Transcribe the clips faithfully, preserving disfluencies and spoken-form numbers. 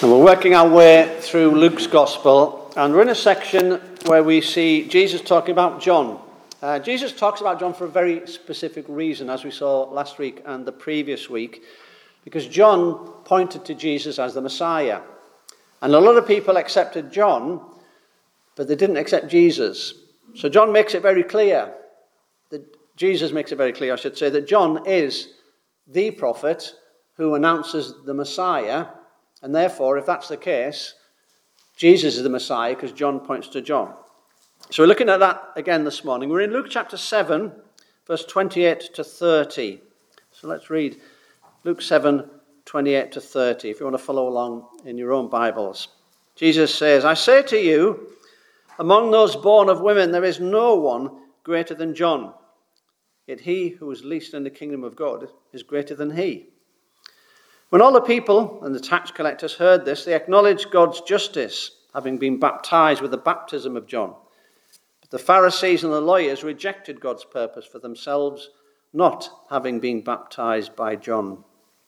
And we're working our way through Luke's Gospel, and we're in a section where we see Jesus talking about John. Uh, Jesus talks about John for a very specific reason, as we saw last week and the previous week, because John pointed to Jesus as the Messiah. And a lot of people accepted John, but they didn't accept Jesus. So John makes it very clear, that Jesus makes it very clear, I should say, that John is the prophet who announces the Messiah. And therefore, if that's the case, Jesus is the Messiah because John points to John. So we're looking at that again this morning. We're in Luke chapter seven, verse twenty-eight to thirty. So let's read Luke seven, twenty-eight to thirty, if you want to follow along in your own Bibles. Jesus says, "I say to you, among those born of women, there is no one greater than John. Yet he who is least in the kingdom of God is greater than he." When all the people and the tax collectors heard this, they acknowledged God's justice, having been baptized with the baptism of John. But the Pharisees and the lawyers rejected God's purpose for themselves, not having been baptized by John.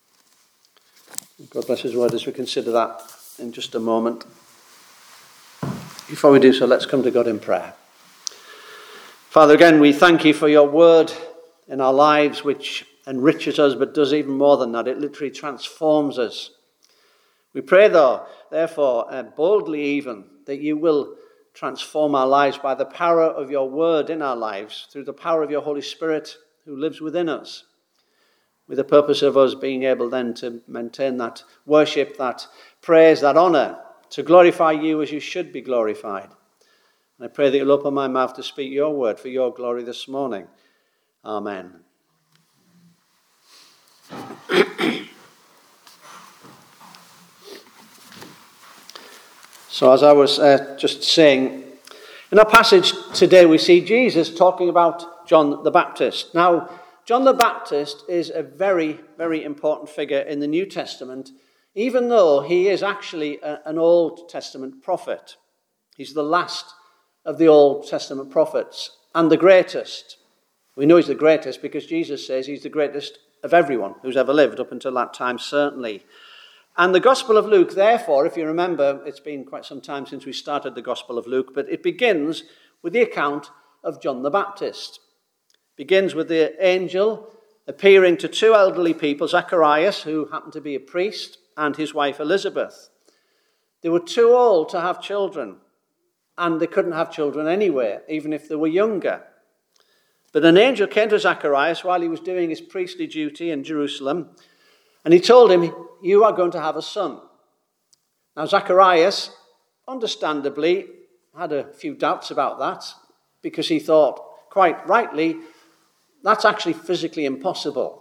God bless his word as we consider that in just a moment. Before we do so, let's come to God in prayer. Father, again, we thank you for your word in our lives, which enriches us, but does even more than that. It literally transforms us. We pray, though, therefore, uh, boldly even, that you will transform our lives by the power of your word in our lives, through the power of your Holy Spirit who lives within us, with the purpose of us being able then to maintain that worship, that praise, that honour, to glorify you as you should be glorified. And I pray that you'll open my mouth to speak your word for your glory this morning. Amen. So as I was uh, just saying, in our passage today we see Jesus talking about John the Baptist. Now, John the Baptist is a very, very important figure in the New Testament, even though he is actually a, an Old Testament prophet. He's the last of the Old Testament prophets and the greatest. We know he's the greatest because Jesus says he's the greatest of everyone who's ever lived up until that time, certainly. And the Gospel of Luke, therefore, if you remember, it's been quite some time since we started the Gospel of Luke, but it begins with the account of John the Baptist. It begins with the angel appearing to two elderly people, Zacharias, who happened to be a priest, and his wife Elizabeth. They were too old to have children, and they couldn't have children anywhere, even if they were younger. But an angel came to Zacharias while he was doing his priestly duty in Jerusalem, and he told him, "You are going to have a son." Now, Zacharias, understandably, had a few doubts about that, because he thought, quite rightly, that's actually physically impossible.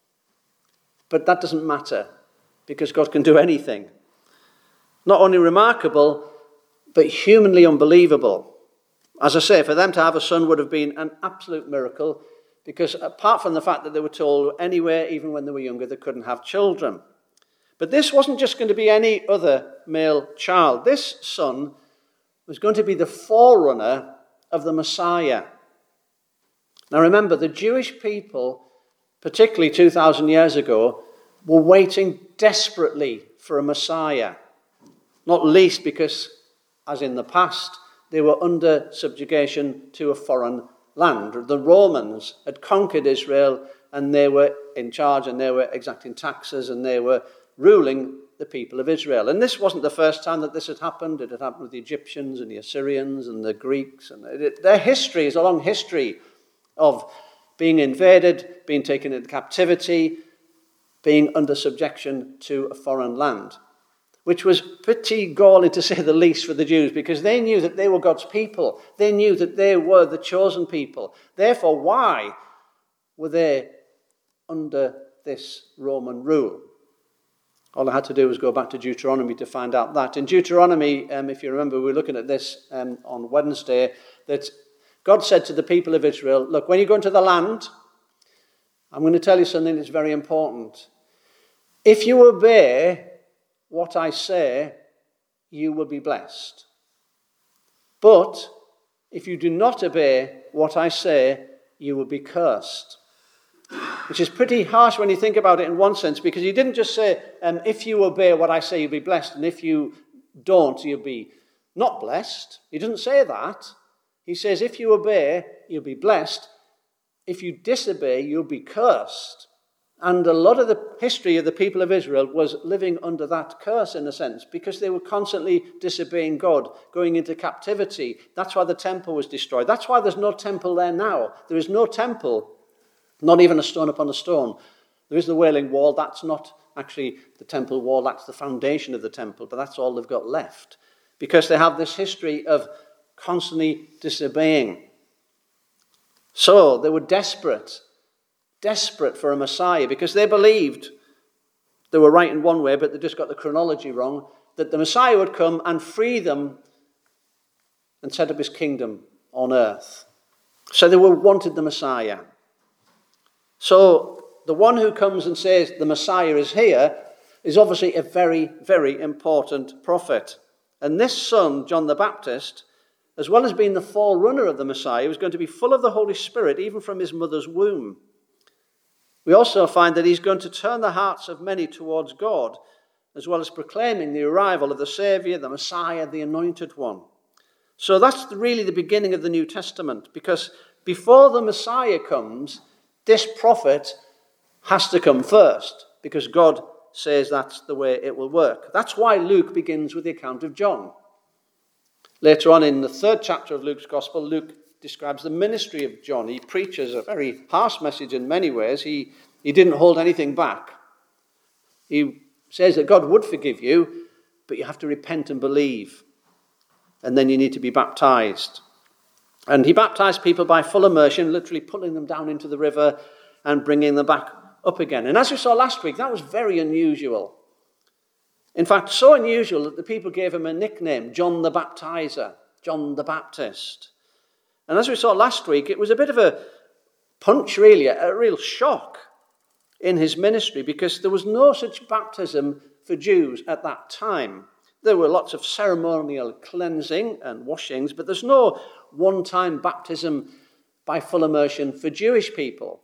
But that doesn't matter, because God can do anything. Not only remarkable, but humanly unbelievable. As I say, for them to have a son would have been an absolute miracle, because apart from the fact that they were told anywhere, even when they were younger, they couldn't have children. But this wasn't just going to be any other male child. This son was going to be the forerunner of the Messiah. Now remember, the Jewish people, particularly two thousand years ago, were waiting desperately for a Messiah. Not least because, as in the past, they were under subjugation to a foreign land. The Romans had conquered Israel, and they were in charge, and they were exacting taxes, and they were ruling the people of Israel. And this wasn't the first time that this had happened. It had happened with the Egyptians and the Assyrians and the Greeks. And it, their history is a long history of being invaded, being taken into captivity, being under subjection to a foreign land, which was pretty galling, to say the least, for the Jews, because they knew that they were God's people. They knew that they were the chosen people. Therefore, why were they under this Roman rule? All I had to do was go back to Deuteronomy to find out that. In Deuteronomy, um, if you remember, we were looking at this um, on Wednesday, that God said to the people of Israel, look, when you go into the land, I'm going to tell you something that's very important. If you obey what I say, you will be blessed. But if you do not obey what I say, you will be cursed. which is pretty harsh when you think about it in one sense, because he didn't just say, um, if you obey what I say, you'll be blessed, and if you don't, you'll be not blessed. He doesn't say that. He says, if you obey, you'll be blessed. If you disobey, you'll be cursed. And a lot of the history of the people of Israel was living under that curse, in a sense, because they were constantly disobeying God, going into captivity. That's why the temple was destroyed. That's why there's no temple there now. There is no temple, not even a stone upon a stone. There is the Wailing Wall. That's not actually the temple wall. That's the foundation of the temple, but that's all they've got left, because they have this history of constantly disobeying. So they were desperate. Desperate for a Messiah, because they believed they were right in one way, but they just got the chronology wrong, that the Messiah would come and free them and set up his kingdom on earth. So they were wanted the Messiah. So the one who comes and says the Messiah is here is obviously a very, very important prophet. And this son, John the Baptist, as well as being the forerunner of the Messiah, was going to be full of the Holy Spirit even from his mother's womb. We also find that he's going to turn the hearts of many towards God, as well as proclaiming the arrival of the Saviour, the Messiah, the Anointed One. So that's really the beginning of the New Testament, because before the Messiah comes, this prophet has to come first, because God says that's the way it will work. That's why Luke begins with the account of John. Later on in the third chapter of Luke's Gospel, Luke describes the ministry of John. He preaches a very harsh message in many ways. He, he didn't hold anything back. He says that God would forgive you, but you have to repent and believe. And then you need to be baptized. And he baptized people by full immersion, literally pulling them down into the river and bringing them back up again. And as we saw last week, that was very unusual. In fact, so unusual that the people gave him a nickname, John the Baptizer, John the Baptist. And as we saw last week, it was a bit of a punch, really, a real shock in his ministry, because there was no such baptism for Jews at that time. There were lots of ceremonial cleansing and washings, but there's no one-time baptism by full immersion for Jewish people.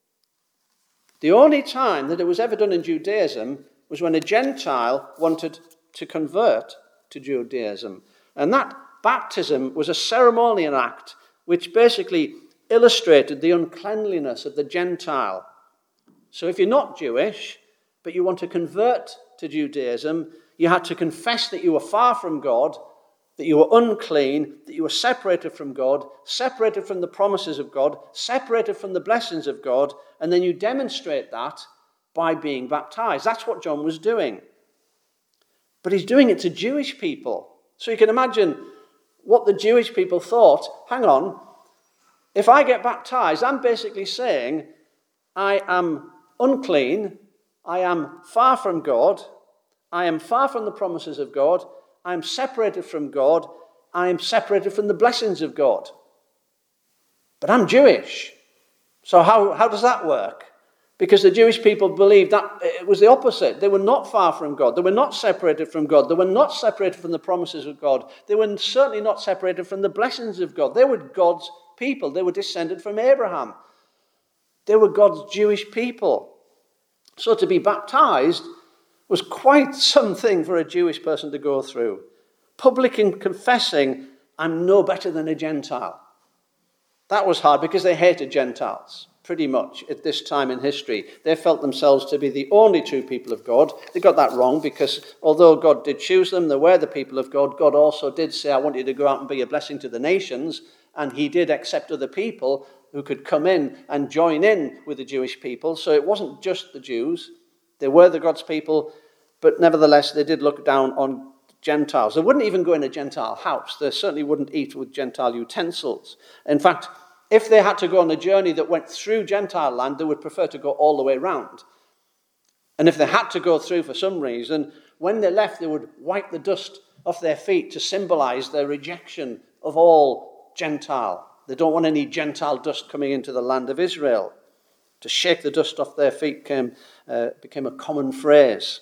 The only time that it was ever done in Judaism was when a Gentile wanted to convert to Judaism. And that baptism was a ceremonial act which basically illustrated the uncleanliness of the Gentile. So if you're not Jewish, but you want to convert to Judaism, you had to confess that you were far from God, that you were unclean, that you were separated from God, separated from the promises of God, separated from the blessings of God, and then you demonstrate that by being baptized. That's what John was doing. But he's doing it to Jewish people. So you can imagine what the Jewish people thought. Hang on, if I get baptized, I'm basically saying I am unclean, I am far from God, I am far from the promises of God, I am separated from God, I am separated from the blessings of God. But I'm Jewish. So how, how does that work? Because the Jewish people believed that it was the opposite. They were not far from God. They were not separated from God. They were not separated from the promises of God. They were certainly not separated from the blessings of God. They were God's people. They were descended from Abraham. They were God's Jewish people. So to be baptized was quite something for a Jewish person to go through. Public and confessing, I'm no better than a Gentile. That was hard because they hated Gentiles. Pretty much at this time in history. They felt themselves to be the only true people of God. They got that wrong, because although God did choose them, they were the people of God, God also did say, I want you to go out and be a blessing to the nations. And he did accept other people who could come in and join in with the Jewish people. So it wasn't just the Jews. They were the God's people, but nevertheless they did look down on Gentiles. They wouldn't even go in a Gentile house. They certainly wouldn't eat with Gentile utensils. In fact, if they had to go on a journey that went through Gentile land, they would prefer to go all the way round. And if they had to go through for some reason, when they left, they would wipe the dust off their feet to symbolize their rejection of all Gentile. They don't want any Gentile dust coming into the land of Israel. To shake the dust off their feet came, uh, became a common phrase.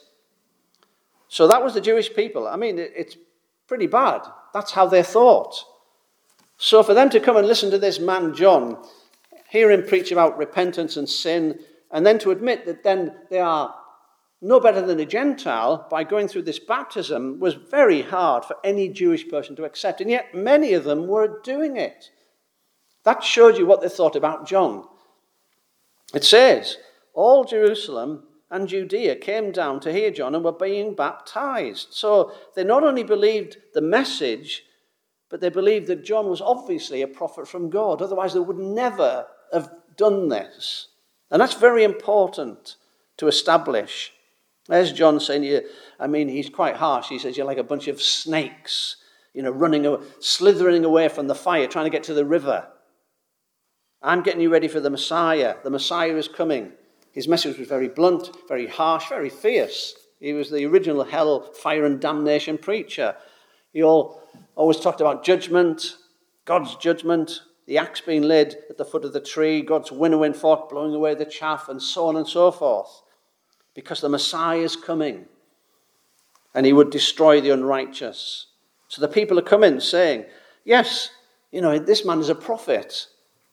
So that was the Jewish people. I mean, it, it's pretty bad. That's how they thought. So for them to come and listen to this man, John, hear him preach about repentance and sin, and then to admit that then they are no better than a Gentile by going through this baptism was very hard for any Jewish person to accept. And yet many of them were doing it. That showed you what they thought about John. It says, all Jerusalem and Judea came down to hear John and were being baptized. So they not only believed the message, but they believed that John was obviously a prophet from God. Otherwise they would never have done this. And that's very important to establish. There's John saying, I mean, he's quite harsh. He says, you're like a bunch of snakes, you know, running, slithering away from the fire, trying to get to the river. I'm getting you ready for the Messiah. The Messiah is coming. His message was very blunt, very harsh, very fierce. He was the original hell, fire, and damnation preacher. He all, always talked about judgment, God's judgment, the axe being laid at the foot of the tree, God's winnowing fork blowing away the chaff, and so on and so forth. Because the Messiah is coming, and he would destroy the unrighteous. So the people are coming saying, yes, you know, this man is a prophet.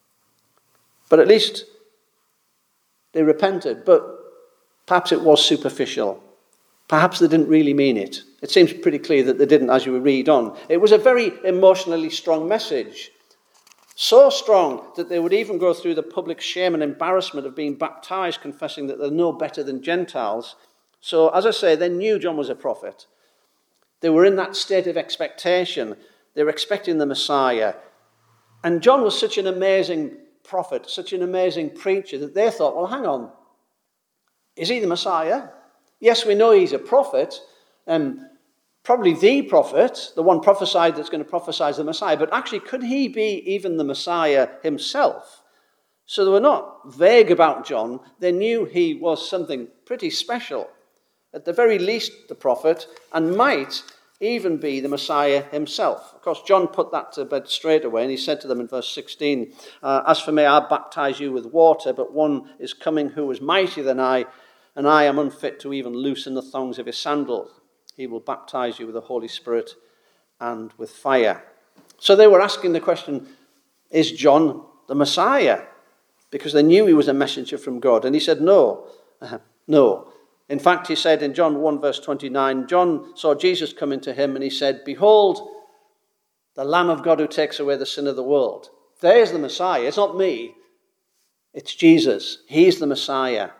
But at least they repented. But perhaps it was superficial. Perhaps they didn't really mean it. It seems pretty clear that they didn't as you read on. It was a very emotionally strong message. So strong that they would even go through the public shame and embarrassment of being baptized, confessing that they're no better than Gentiles. So, as I say, they knew John was a prophet. They were in that state of expectation. They were expecting the Messiah. And John was such an amazing prophet, such an amazing preacher, that they thought, well, hang on, is he the Messiah? Yes, we know he's a prophet, and probably the prophet, the one prophesied that's going to prophesy the Messiah, but actually, could he be even the Messiah himself? So they were not vague about John. They knew he was something pretty special. At the very least, the prophet, and might even be the Messiah himself. Of course, John put that to bed straight away, and he said to them in verse sixteen, uh, as for me, I baptize you with water, but one is coming who is mightier than I, and I am unfit to even loosen the thongs of his sandals. He will baptize you with the Holy Spirit and with fire. So they were asking the question, is John the Messiah? Because they knew he was a messenger from God. And he said, no, uh, no. In fact, he said in John one, verse twenty-nine, John saw Jesus coming to him, and he said, behold, the Lamb of God who takes away the sin of the world. There's the Messiah. It's not me. It's Jesus. He's the Messiah.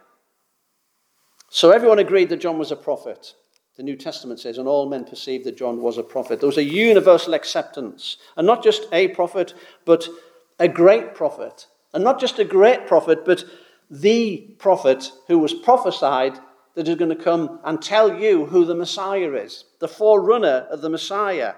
So everyone agreed that John was a prophet. The New Testament says, and all men perceived that John was a prophet. There was a universal acceptance. And not just a prophet, but a great prophet. And not just a great prophet, but the prophet who was prophesied that is going to come and tell you who the Messiah is. The forerunner of the Messiah.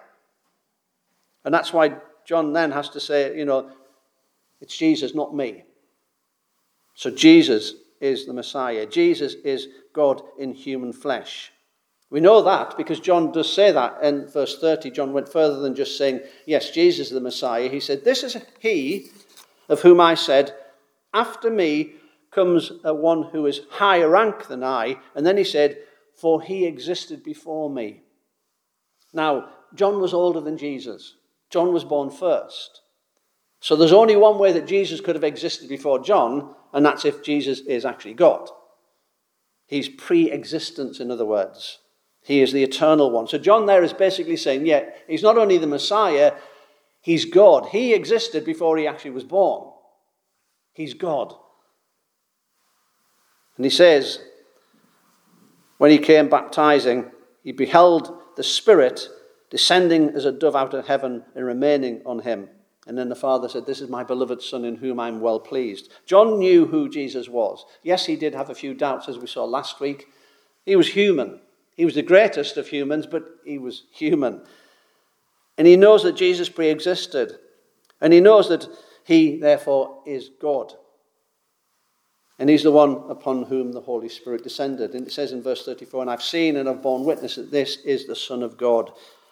And that's why John then has to say, you know, it's Jesus, not me. So Jesus is the Messiah. Jesus is God in human flesh. We know that because John does say that in verse thirty. John went further than just saying, yes, Jesus is the Messiah. He said, this is he of whom I said, after me comes a one who is higher rank than I. And then he said, for he existed before me. Now, John was older than Jesus. John was born first. So there's only one way that Jesus could have existed before John, and that's if Jesus is actually God. He's pre-existence, in other words. He is the eternal one. So John there is basically saying, yeah, he's not only the Messiah, he's God. He existed before he actually was born. He's God. And he says, when he came baptizing, he beheld the Spirit descending as a dove out of heaven and remaining on him. And then the Father said, this is my beloved Son in whom I'm well pleased. John knew who Jesus was. Yes, he did have a few doubts, as we saw last week. He was human. He was the greatest of humans, but he was human. And he knows that Jesus pre-existed. And he knows that he, therefore, is God. And he's the one upon whom the Holy Spirit descended. And it says in verse thirty-four, and I've seen and have borne witness that this is the Son of God.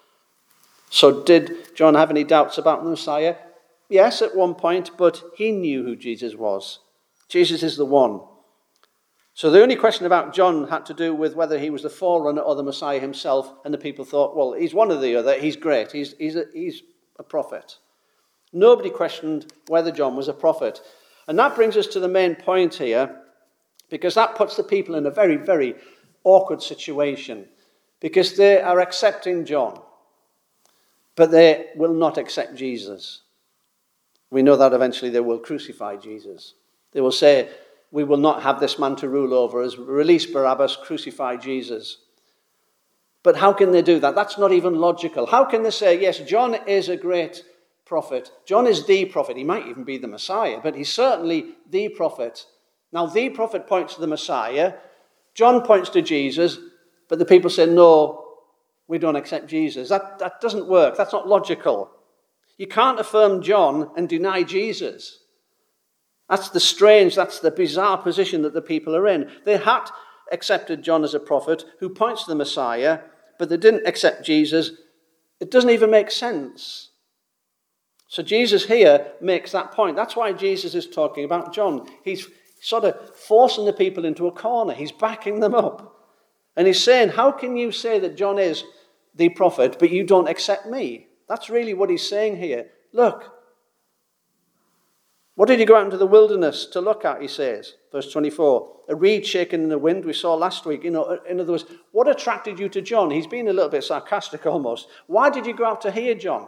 So did John have any doubts about the Messiah? Yes, at one point, but he knew who Jesus was. Jesus is the one. So the only question about John had to do with whether he was the forerunner or the Messiah himself, and the people thought, well, he's one or the other, he's great, he's, he's, a, he's a prophet. Nobody questioned whether John was a prophet. And that brings us to the main point here, because that puts the people in a very, very awkward situation, because they are accepting John, but they will not accept Jesus. We know that eventually they will crucify Jesus. They will say, we will not have this man to rule over us. Release Barabbas, crucify Jesus. But how can they do that? That's not even logical. How can they say, yes, John is a great prophet. John is the prophet. He might even be the Messiah, but he's certainly the prophet. Now, the prophet points to the Messiah. John points to Jesus, but the people say, no, we don't accept Jesus. That, that doesn't work. That's not logical. You can't affirm John and deny Jesus. That's the strange, that's the bizarre position that the people are in. They had accepted John as a prophet who points to the Messiah, but they didn't accept Jesus. It doesn't even make sense. So Jesus here makes that point. That's why Jesus is talking about John. He's sort of forcing the people into a corner. He's backing them up. And he's saying, how can you say that John is the prophet, but you don't accept me? That's really what he's saying here. Look, what did you go out into the wilderness to look at, he says, verse twenty-four. A reed shaken in the wind, we saw last week. You know, in other words, what attracted you to John? He's being a little bit sarcastic almost. Why did you go out to hear John?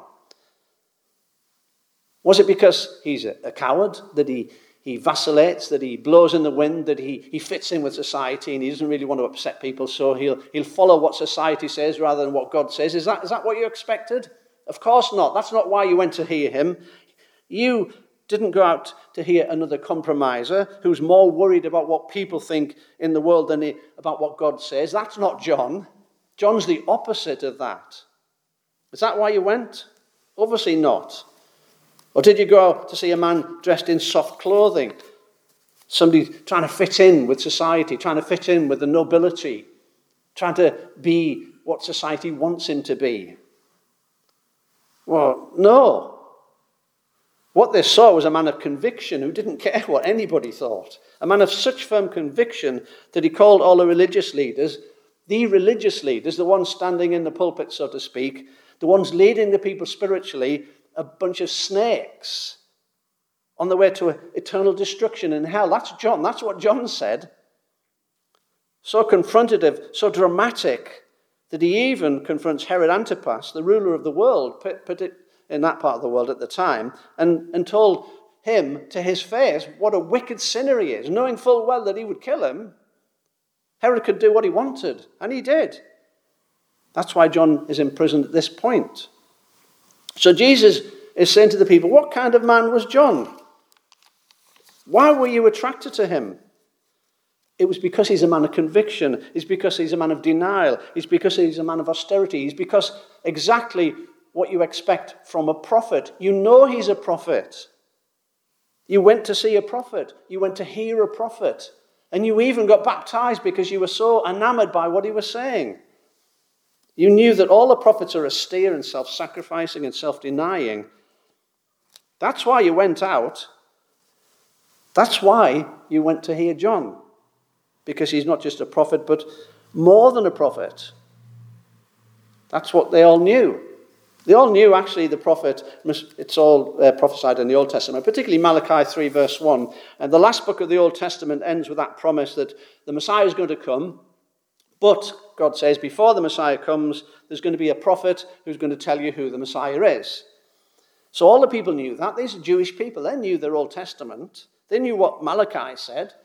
Was it because he's a, a coward, that he, he vacillates, that he blows in the wind, that he, he fits in with society and he doesn't really want to upset people, so he'll, he'll follow what society says rather than what God says? Is that, is that what you expected? Of course not. That's not why you went to hear him. You didn't go out to hear another compromiser who's more worried about what people think in the world than he, about what God says. That's not John. John's the opposite of that. Is that why you went? Obviously not. Or did you go out to see a man dressed in soft clothing? Somebody trying to fit in with society, trying to fit in with the nobility, trying to be what society wants him to be? Well, no. What they saw was a man of conviction who didn't care what anybody thought. A man of such firm conviction that he called all the religious leaders, the religious leaders, the ones standing in the pulpit, so to speak, the ones leading the people spiritually, a bunch of snakes on the way to eternal destruction in hell. That's John. That's what John said. So confrontative, so dramatic, that he even confronts Herod Antipas, the ruler of the world, put it in that part of the world at the time, and, and told him to his face what a wicked sinner he is, knowing full well that he would kill him. Herod could do what he wanted, and he did. That's why John is imprisoned at this point. So Jesus is saying to the people, what kind of man was John? Why were you attracted to him? It was because he's a man of conviction. It's because he's a man of denial. It's because he's a man of austerity. It's because exactly what you expect from a prophet. You know he's a prophet. You went to see a prophet. You went to hear a prophet. And you even got baptized because you were so enamored by what he was saying. You knew that all the prophets are austere and self-sacrificing and self-denying. That's why you went out. That's why you went to hear John. Because he's not just a prophet, but more than a prophet. That's what they all knew. They all knew, actually, the prophet, it's all uh, prophesied in the Old Testament, particularly Malachi three, verse one. And the last book of the Old Testament ends with that promise that the Messiah is going to come. But, God says, before the Messiah comes, there's going to be a prophet who's going to tell you who the Messiah is. So all the people knew that. These are Jewish people. They knew their Old Testament. They knew what Malachi said.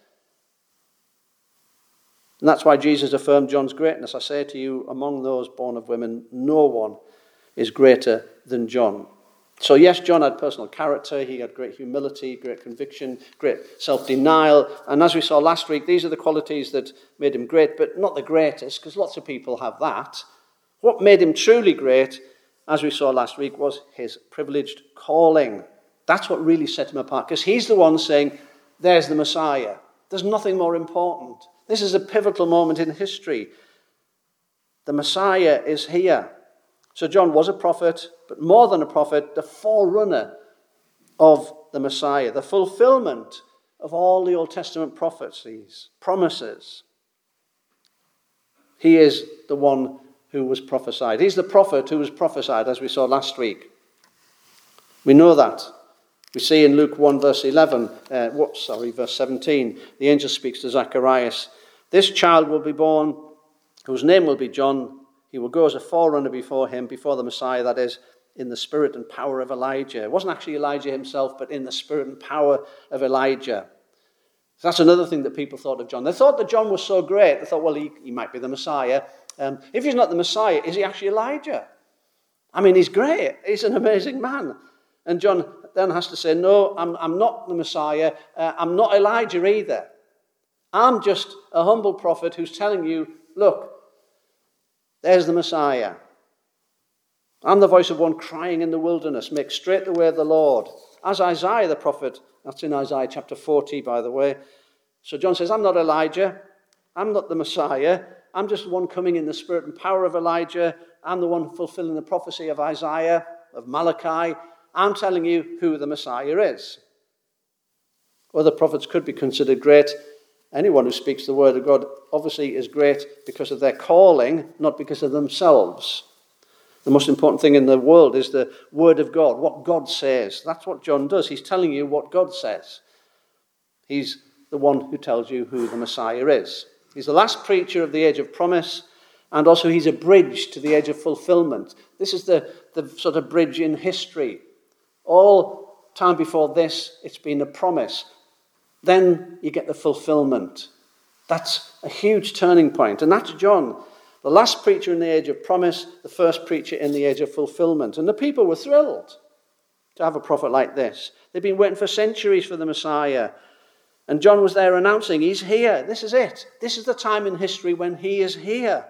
And that's why Jesus affirmed John's greatness. I say to you, among those born of women, no one is greater than John. So yes, John had personal character. He had great humility, great conviction, great self-denial. And as we saw last week, these are the qualities that made him great, but not the greatest, because lots of people have that. What made him truly great, as we saw last week, was his privileged calling. That's what really set him apart, because he's the one saying, there's the Messiah. There's nothing more important. This is a pivotal moment in history. The Messiah is here. So John was a prophet, but more than a prophet, the forerunner of the Messiah, the fulfillment of all the Old Testament prophecies, promises. He is the one who was prophesied. He's the prophet who was prophesied, as we saw last week. We know that. We see in Luke one, verse eleven, uh, whoops, sorry, verse seventeen, the angel speaks to Zacharias. This child will be born, whose name will be John. He will go as a forerunner before him, before the Messiah, that is, in the spirit and power of Elijah. It wasn't actually Elijah himself, but in the spirit and power of Elijah. So that's another thing that people thought of John. They thought that John was so great, they thought, well, he, he might be the Messiah. Um, if he's not the Messiah, is he actually Elijah? I mean, he's great. He's an amazing man. And John then has to say, no, I'm, I'm not the Messiah. Uh, I'm not Elijah either. I'm just a humble prophet who's telling you, look, there's the Messiah. I'm the voice of one crying in the wilderness, make straight the way of the Lord. As Isaiah the prophet, that's in Isaiah chapter forty, by the way. So John says, I'm not Elijah. I'm not the Messiah. I'm just one coming in the spirit and power of Elijah. I'm the one fulfilling the prophecy of Isaiah, of Malachi. I'm telling you who the Messiah is. Other prophets could be considered great. Anyone who speaks the word of God obviously is great because of their calling, not because of themselves. The most important thing in the world is the word of God, what God says. That's what John does. He's telling you what God says. He's the one who tells you who the Messiah is. He's the last preacher of the age of promise, and also he's a bridge to the age of fulfillment. This is the, the sort of bridge in history. All time before this, it's been a promise. Then you get the fulfillment. That's a huge turning point, and that's John. The last preacher in the age of promise, the first preacher in the age of fulfillment. And the people were thrilled to have a prophet like this. They'd been waiting for centuries for the Messiah. And John was there announcing, he's here. This is it. This is the time in history when he is here.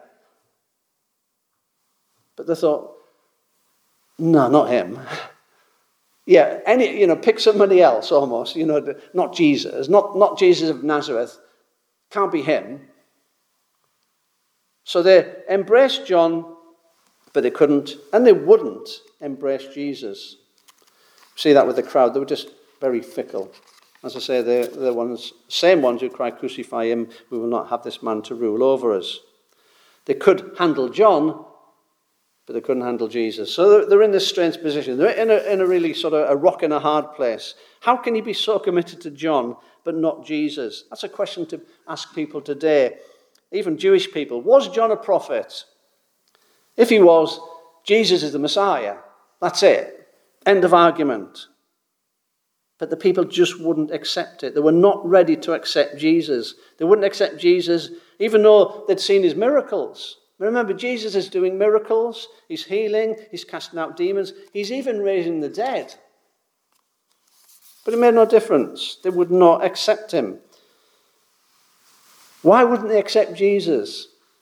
But they thought, no, not him. Yeah, any, you know, pick somebody else almost, you know, not Jesus, not, not Jesus of Nazareth. Can't be him. So they embraced John, but they couldn't, and they wouldn't embrace Jesus. See that with the crowd. They were just very fickle. As I say, they're the ones, same ones who cry, crucify him, we will not have this man to rule over us. They could handle John, but they couldn't handle Jesus. So they're, they're in this strange position. They're in a, in a really sort of a rock and a hard place. How can you be so committed to John, but not Jesus? That's a question to ask people today. Even Jewish people. Was John a prophet? If he was, Jesus is the Messiah. That's it. End of argument. But the people just wouldn't accept it. They were not ready to accept Jesus. They wouldn't accept Jesus even though they'd seen his miracles. Remember, Jesus is doing miracles. He's healing. He's casting out demons. He's even raising the dead. But it made no difference. They would not accept him. Why wouldn't they accept Jesus?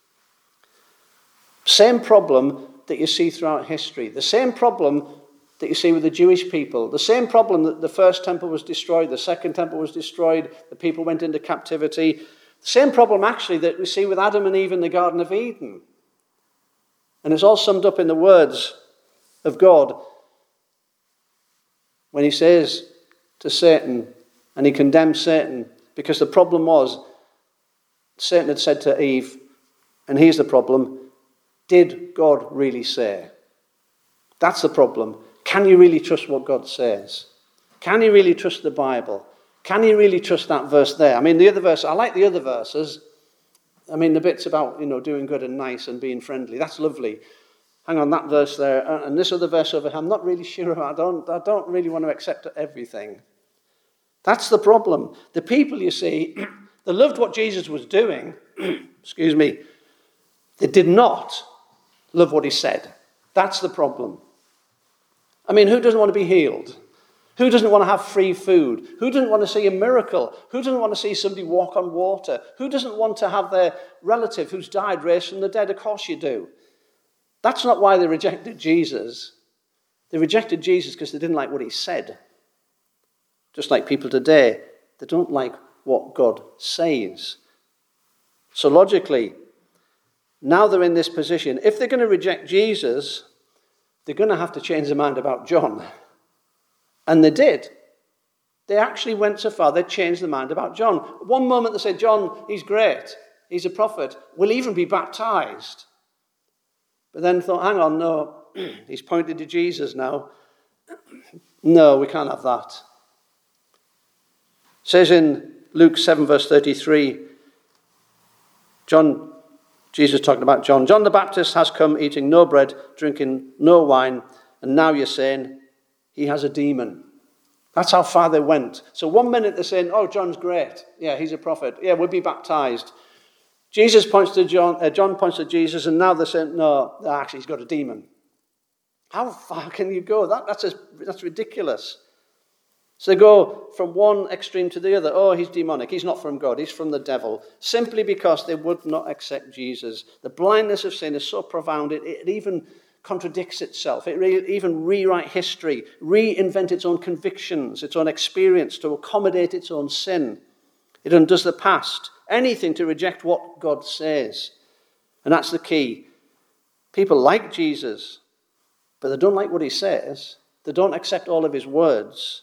Same problem that you see throughout history. The same problem that you see with the Jewish people. The same problem that the first temple was destroyed, the second temple was destroyed, the people went into captivity. The same problem actually that we see with Adam and Eve in the Garden of Eden. And it's all summed up in the words of God when he says to Satan, and he condemns Satan, because the problem was Satan had said to Eve, and here's the problem, did God really say? That's the problem. Can you really trust what God says? Can you really trust the Bible? Can you really trust that verse there? I mean, the other verse, I like the other verses. I mean, the bits about, you know, doing good and nice and being friendly, that's lovely. Hang on, that verse there, and this other verse over here, I'm not really sure about. I don't, I don't really want to accept everything. That's the problem. The people, you see, they loved what Jesus was doing, excuse me, they did not love what he said. That's the problem. I mean, who doesn't want to be healed? Who doesn't want to have free food? Who doesn't want to see a miracle? Who doesn't want to see somebody walk on water? Who doesn't want to have their relative who's died raised from the dead? Of course you do. That's not why they rejected Jesus. They rejected Jesus because they didn't like what he said. Just like people today, they don't like what God says. So logically, now they're in this position. If they're going to reject Jesus, they're going to have to change their mind about John. And they did. They actually went so far, they changed their mind about John. One moment they said, John, he's great. He's a prophet. We'll even be baptized. But then thought, hang on, no. He's pointed to Jesus now. No, we can't have that. It says in Luke seven, verse thirty-three, John, Jesus talking about John, John the Baptist has come eating no bread, drinking no wine, and now you're saying he has a demon. That's how far they went. So one minute they're saying, oh, John's great. Yeah, he's a prophet. Yeah, we'll be baptized. Jesus points to John, uh, John points to Jesus, and now they're saying, no, actually he's got a demon. How far can you go? That, that's, a, that's ridiculous. So they go from one extreme to the other. Oh, he's demonic. He's not from God. He's from the devil. Simply because they would not accept Jesus. The blindness of sin is so profound, it, it even contradicts itself. It re- even rewrite history, reinvent its own convictions, its own experience to accommodate its own sin. It undoes the past. Anything to reject what God says. And that's the key. People like Jesus, but they don't like what he says. They don't accept all of his words.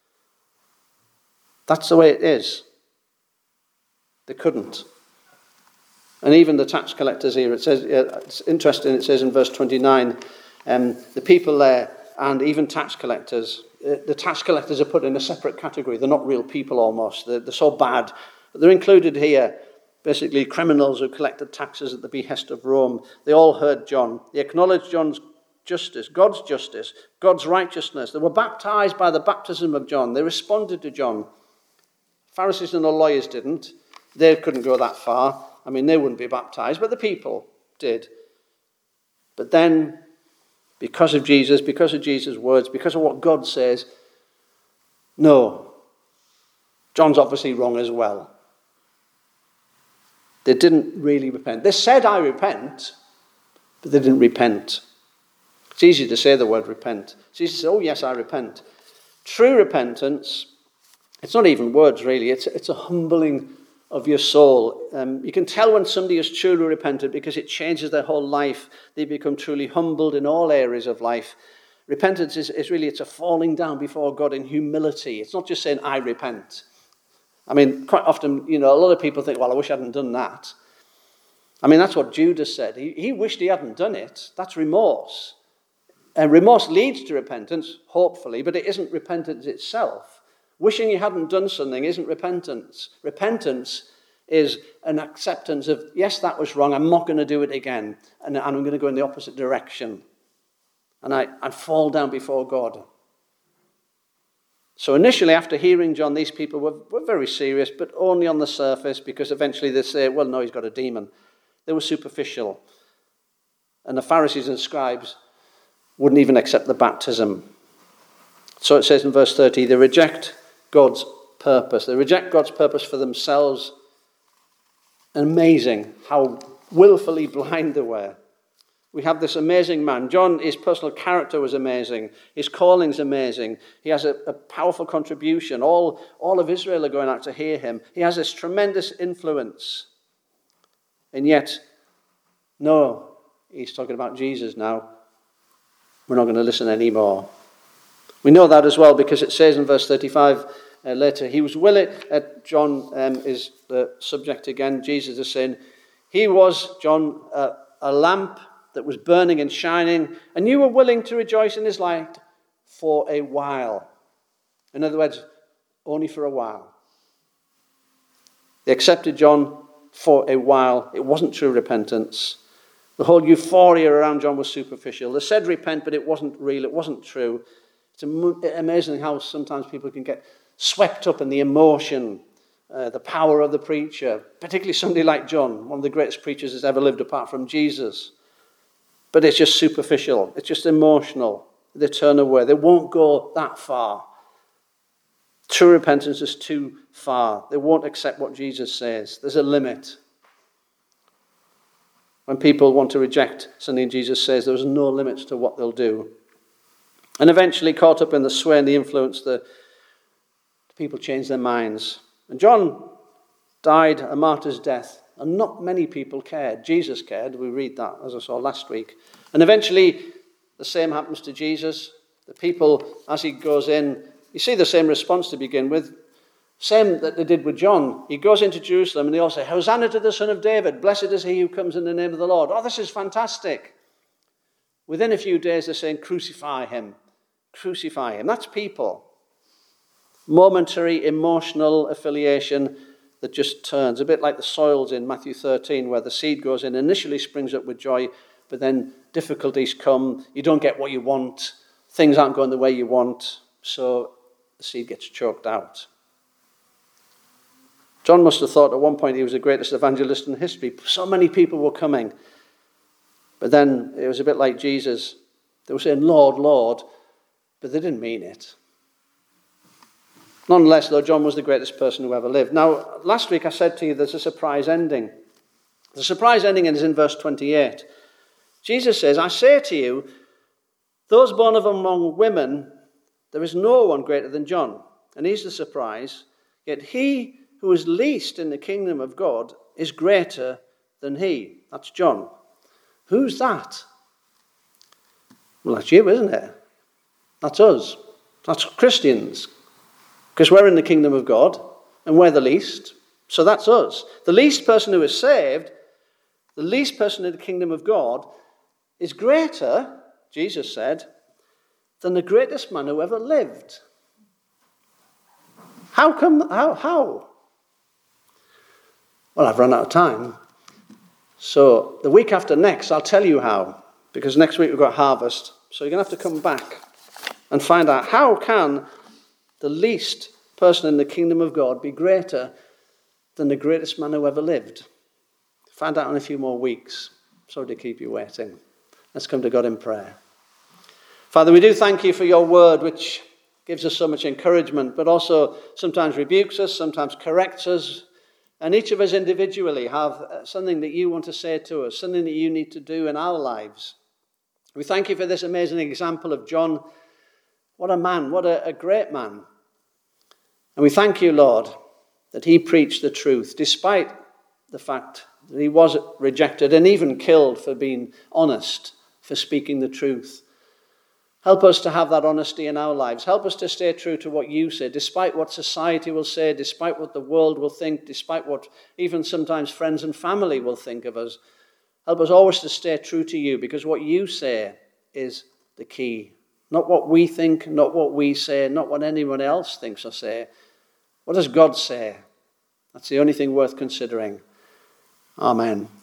That's the way it is. They couldn't. And even the tax collectors here, it says, it's interesting, it says in verse twenty-nine, um, the people there and even tax collectors, uh, the tax collectors are put in a separate category. They're not real people almost. They're, they're so bad. But they're included here, basically criminals who collected taxes at the behest of Rome. They all heard John. They acknowledged John's justice, God's justice, God's righteousness. They were baptized by the baptism of John. They responded to John. Pharisees and the lawyers didn't. They couldn't go that far. I mean, they wouldn't be baptized, but the people did. But then, because of Jesus, because of Jesus' words, because of what God says, no, John's obviously wrong as well. They didn't really repent. They said, I repent, but they didn't repent. It's easy to say the word repent. It's easy to say, oh yes, I repent. True repentance, it's not even words really, it's, it's a humbling of your soul. Um, you can tell when somebody is truly repentant because it changes their whole life. They become truly humbled in all areas of life. Repentance is, is really, it's a falling down before God in humility. It's not just saying, I repent. I mean, quite often, you know, a lot of people think, well, I wish I hadn't done that. I mean, that's what Judas said. He, he wished he hadn't done it. That's remorse. And remorse leads to repentance, hopefully, but it isn't repentance itself. Wishing you hadn't done something isn't repentance. Repentance is an acceptance of, yes, that was wrong, I'm not going to do it again, and, and I'm going to go in the opposite direction. And I, I fall down before God. So initially, after hearing John, these people were, were very serious, but only on the surface, because eventually they say, well, no, he's got a demon. They were superficial. And the Pharisees and scribes wouldn't even accept the baptism. So it says in verse thirty, they reject God's purpose. They reject God's purpose for themselves. Amazing how willfully blind they were. We have this amazing man. John, his personal character was amazing. His calling's amazing. He has a, a powerful contribution. All, all of Israel are going out to hear him. He has this tremendous influence. And yet, no, he's talking about Jesus now. We're not going to listen anymore. We know that as well because it says in verse thirty-five uh, later, he was willing, uh, John um, is the subject again, Jesus is saying, he was, John, uh, a lamp that was burning and shining, and you were willing to rejoice in his light for a while. In other words, only for a while. They accepted John for a while. It wasn't true repentance. The whole euphoria around John was superficial. They said repent, but it wasn't real. It wasn't true. It's amazing how sometimes people can get swept up in the emotion, uh, the power of the preacher, particularly somebody like John, one of the greatest preachers that's ever lived apart from Jesus. But it's just superficial. It's just emotional. They turn away. They won't go that far. True repentance is too far. They won't accept what Jesus says. There's a limit. When people want to reject something Jesus says, there's no limits to what they'll do. And eventually, caught up in the sway and the influence, the, the people changed their minds. And John died a martyr's death. And not many people cared. Jesus cared. We read that, as I saw last week. And eventually, the same happens to Jesus. The people, as he goes in, you see the same response to begin with. Same that they did with John. He goes into Jerusalem and they all say, Hosanna to the Son of David. Blessed is he who comes in the name of the Lord. Oh, this is fantastic. Within a few days, they're saying, crucify him. crucify him. That's people. Momentary emotional affiliation that just turns. A bit like the soils in Matthew thirteen, where the seed goes in, initially springs up with joy, but then difficulties come. You don't get what you want. Things aren't going the way you want. So the seed gets choked out. John must have thought at one point he was the greatest evangelist in history. So many people were coming. But then it was a bit like Jesus. They were saying, Lord, Lord, but they didn't mean it. Nonetheless, though, John was the greatest person who ever lived. Now, last week I said to you there's a surprise ending. The surprise ending is in verse twenty-eight. Jesus says, I say to you, those born of among women, there is no one greater than John. And here's the surprise. Yet he who is least in the kingdom of God is greater than he. That's John. Who's that? Well, that's you, isn't it? That's us. That's Christians. Because we're in the kingdom of God, and we're the least. So that's us. The least person who is saved, the least person in the kingdom of God, is greater, Jesus said, than the greatest man who ever lived. How come? How? How? Well, I've run out of time. So the week after next, I'll tell you how. Because next week we've got harvest. So you're going to have to come back and find out how can the least person in the kingdom of God be greater than the greatest man who ever lived. Find out in a few more weeks. Sorry to keep you waiting. Let's come to God in prayer. Father, we do thank you for your word, which gives us so much encouragement, but also sometimes rebukes us, sometimes corrects us. And each of us individually have something that you want to say to us, something that you need to do in our lives. We thank you for this amazing example of John. What a man, what a, a great man. And we thank you, Lord, that he preached the truth, despite the fact that he was rejected and even killed for being honest, for speaking the truth. Help us to have that honesty in our lives. Help us to stay true to what you say, despite what society will say, despite what the world will think, despite what even sometimes friends and family will think of us. Help us always to stay true to you, because what you say is the key. Not what we think, not what we say, not what anyone else thinks or say. What does God say? That's the only thing worth considering. Amen.